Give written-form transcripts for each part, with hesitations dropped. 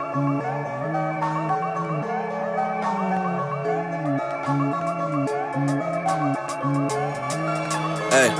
Hey,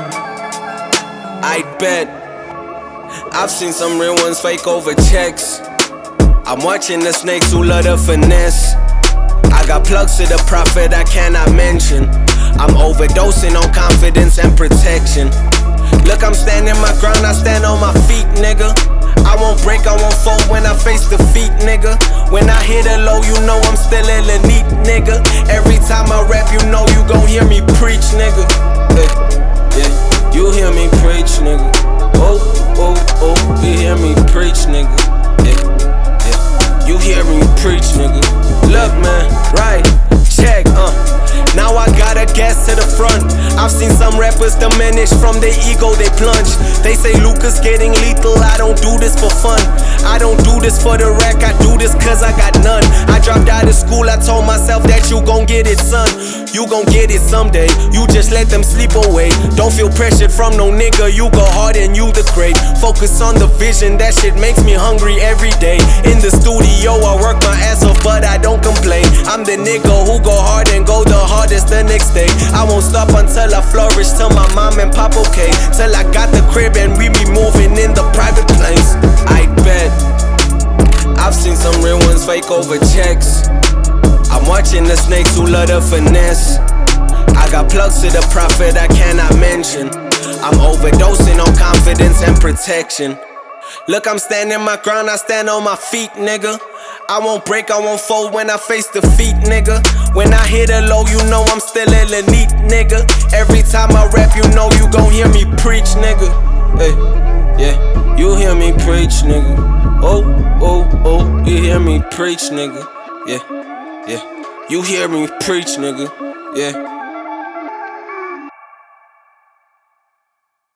I bet I've seen some real ones fake over checks. I'm watching the snakes who love the finesse. I got plugs to the prophet I cannot mention. I'm overdosing on confidence and protection. Look, I'm standing my ground, I stand on my feet, nigga. I won't break, I won't fold when I face defeat, nigga. When I hit a low, you know I'm still elite, nigga. Every time I rap, you know you gon' hear me preach, nigga. Hey, yeah, you hear me preach, nigga. Oh, oh, oh, you hear me preach, nigga. Yeah, yeah, you hear me preach, nigga. Look, man, right, check, now I got a gas to the front. I've seen some rappers diminish from their ego, they plunge. They say Lucas getting lethal, I don't do this for fun. I don't do this for the rack, I do this cause I got none. I dropped out of school, I told myself that you gon' get it, son. You gon' get it someday, you just let them sleep away. Don't feel pressured from no nigga, you go hard and you the great. Focus on the vision, that shit makes me hungry every day. In the studio, I work my ass off, but I don't complain. I'm the nigga who go hard and go the hardest the next day. I won't stop until I flourish, till my mom and pop okay. Till I got the crib and we be moving in the private planes. I bet I've seen some real ones fake over checks. I'm watching the snakes who love the finesse. I got plugs to the prophet I cannot mention. I'm overdosing on confidence and protection. Look, I'm standing my ground, I stand on my feet, nigga. I won't break, I won't fold when I face defeat, nigga. When I hit a low, you know I'm still elite, nigga. Every time I rap, you know you gon' hear me preach, nigga. Hey, yeah, you hear me preach, nigga. Oh, oh, oh, you hear me preach, nigga. Yeah, yeah, you hear me preach, nigga. Yeah.